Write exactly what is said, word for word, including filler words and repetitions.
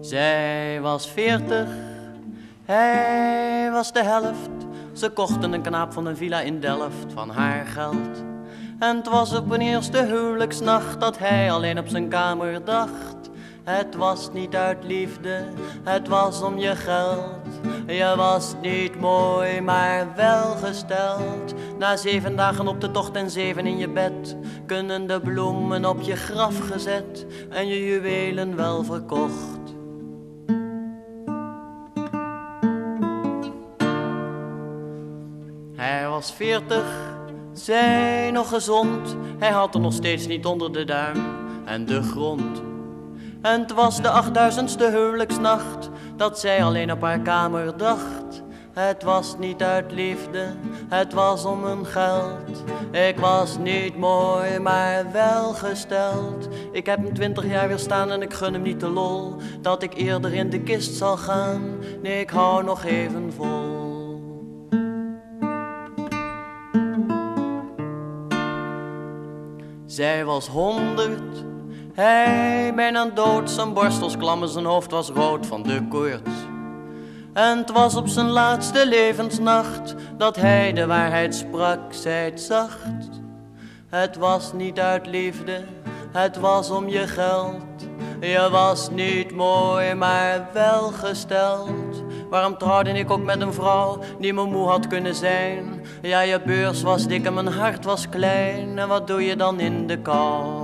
Zij was veertig, hij was de helft. Ze kochten een knaap van een villa in Delft van haar geld. En het was op een eerste huwelijksnacht dat hij alleen op zijn kamer dacht. Het was niet uit liefde, het was om je geld. Je was niet mooi, maar welgesteld. Na zeven dagen op de tocht en zeven in je bed, kunnen de bloemen op je graf gezet en je juwelen wel verkocht. Hij was veertig, zij nog gezond. Hij had er nog steeds niet onder de duim en de grond. En het was de achtduizendste huwelijksnacht dat zij alleen op haar kamer dacht. Het was niet uit liefde, het was om hun geld. Ik was niet mooi, maar welgesteld. Ik heb hem twintig jaar weer staan en ik gun hem niet de lol dat ik eerder in de kist zal gaan. Nee, ik hou nog even vol. Zij was honderd, hij bijna dood. Zijn borstels klam en zijn hoofd was rood van de koorts. En het was op zijn laatste levensnacht dat hij de waarheid sprak, zei het zacht. Het was niet uit liefde, het was om je geld. Je was niet mooi, maar welgesteld. Waarom trouwde ik ook met een vrouw die me moe had kunnen zijn? Ja, je beurs was dik en mijn hart was klein. En wat doe je dan in de kou?